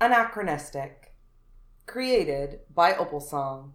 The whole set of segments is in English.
Anachronistic. Created by Opalsong.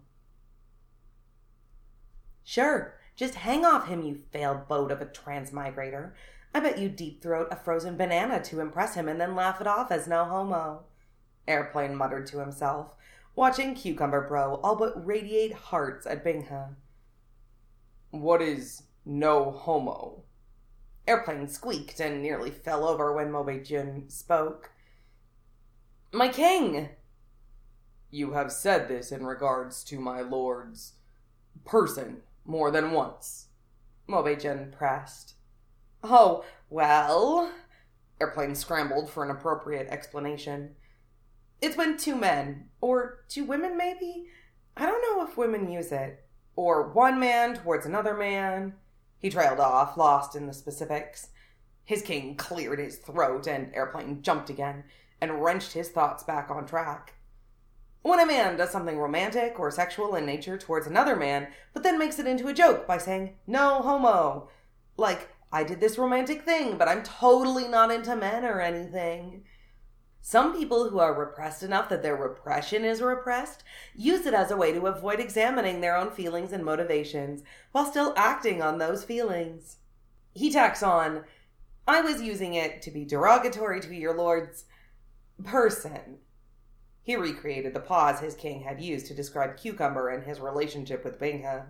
Sure, just hang off him, you failed boat of a transmigrator. I bet you deep-throat a frozen banana to impress him and then laugh it off as no homo. Airplane muttered to himself, watching Cucumber Bro all but radiate hearts at Bingha. What is no homo? Airplane squeaked and nearly fell over when Mobei-jin spoke. My king! You have said this in regards to my lord's person more than once, Mobei-jin pressed. Oh, well... Airplane scrambled for an appropriate explanation. It's when two men, or two women maybe? I don't know if women use it. Or one man towards another man. He trailed off, lost in the specifics. His king cleared his throat and Airplane jumped again and wrenched his thoughts back on track. When a man does something romantic or sexual in nature towards another man, but then makes it into a joke by saying, no homo. Like, I did this romantic thing, but I'm totally not into men or anything. Some people who are repressed enough that their repression is repressed use it as a way to avoid examining their own feelings and motivations while still acting on those feelings. He tacks on, I was using it to be derogatory to your lord's person. He recreated the pause his king had used to describe Cucumber and his relationship with Bingha.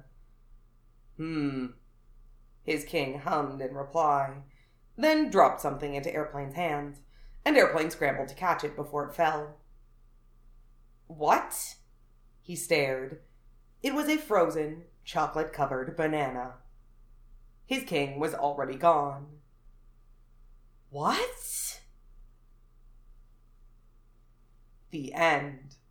His king hummed in reply, then dropped something into Airplane's hands, and Airplane scrambled to catch it before it fell. What? He stared. It was a frozen, chocolate-covered banana. His king was already gone. What? The end.